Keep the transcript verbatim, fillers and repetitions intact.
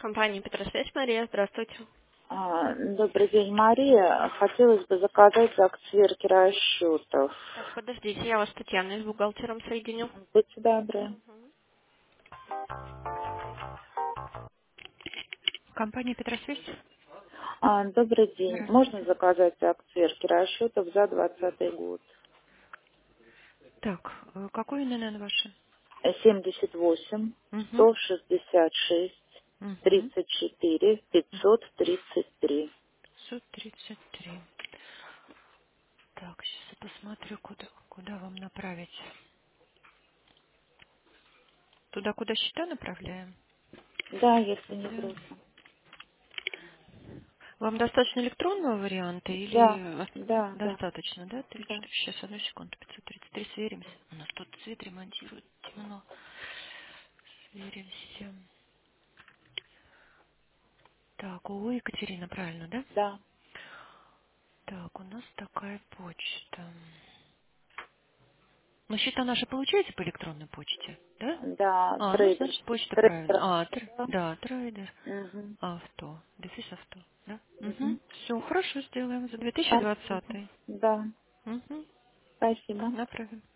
Компания Петросвязь, Мария, здравствуйте. А, Добрый день, Мария. Хотелось бы заказать акт сверки расчетов. Так, подождите, я вас с Татьяной, с бухгалтером соединю. Будьте добры. Компания Петросвязь? А, Добрый день. Можно Здравствуйте. заказать акт сверки расчетов за двадцатый год? Так, э, какой ИНН ваше? Э, семьдесят восемь, Угу. сто шестьдесят шесть, Угу. тридцать четыре, пятьсот тридцать три. пятьсот тридцать три. Так, сейчас я посмотрю, куда, куда вам направить. Туда, куда счета направляем? Да, если не Да. трудно. Вам достаточно электронного варианта или Да, э, да, да, достаточно, да? да. Сейчас, одну секунду, пятьсот тридцать три, сверимся. У нас тут цвет ремонтируют, темно. Сверимся. Так, у Екатерина, правильно, да? Да, Так, у нас такая почта. Ну, счета наши получаете по электронной почте, да? да, А, ну, трейдер. значит, почта Трейдер. правильно. А, тр- Да. да, трейдер, Угу. авто, дефис авто, да? Угу. Угу. Все, хорошо сделаем. За две тысячи Спасибо. двадцатый. Да, Угу. спасибо. Направим.